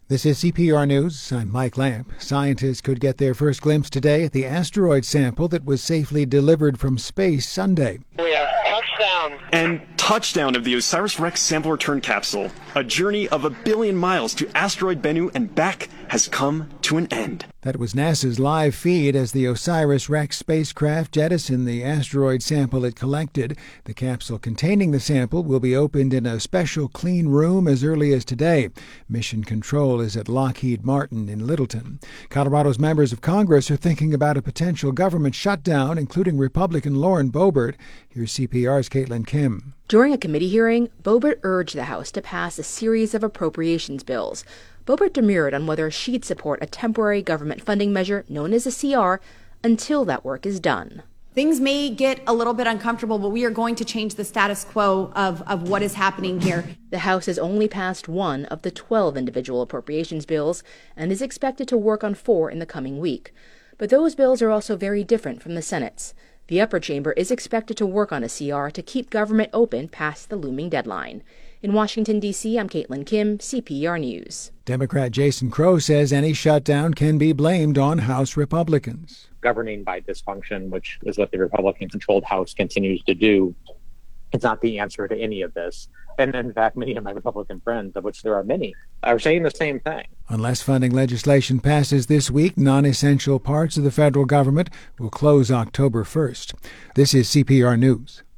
This is CPR News. I'm Mike Lamp. Scientists could get their first glimpse today at the asteroid sample that was safely delivered from space Sunday. We have touchdown. And touchdown of the OSIRIS-REx sample return capsule. A journey of 1 billion miles to asteroid Bennu and back has come to an end. That was NASA's live feed as the OSIRIS-REx spacecraft jettisoned the asteroid sample it collected. The capsule containing the sample will be opened in a special clean room as early as today. Mission control is at Lockheed Martin in Littleton. Colorado's members of Congress are thinking about a potential government shutdown, including Republican Lauren Boebert. Here's CPR's Caitlin Kim. During a committee hearing, Boebert urged the House to pass a series of appropriations bills. Boebert demurred on whether she'd support a temporary government funding measure known as a CR until that work is done. Things may get a little bit uncomfortable, but we are going to change the status quo of what is happening here. The House has only passed one of the 12 individual appropriations bills and is expected to work on 4 in the coming week. But those bills are also very different from the Senate's. The upper chamber is expected to work on a CR to keep government open past the looming deadline. In Washington, D.C., I'm Caitlin Kim, CPR News. Democrat Jason Crow says any shutdown can be blamed on House Republicans. Governing by dysfunction, which is what the Republican-controlled House continues to do, is not the answer to any of this. And in fact, many of my Republican friends, of which there are many, are saying the same thing. Unless funding legislation passes this week, non-essential parts of the federal government will close October 1st. This is CPR News.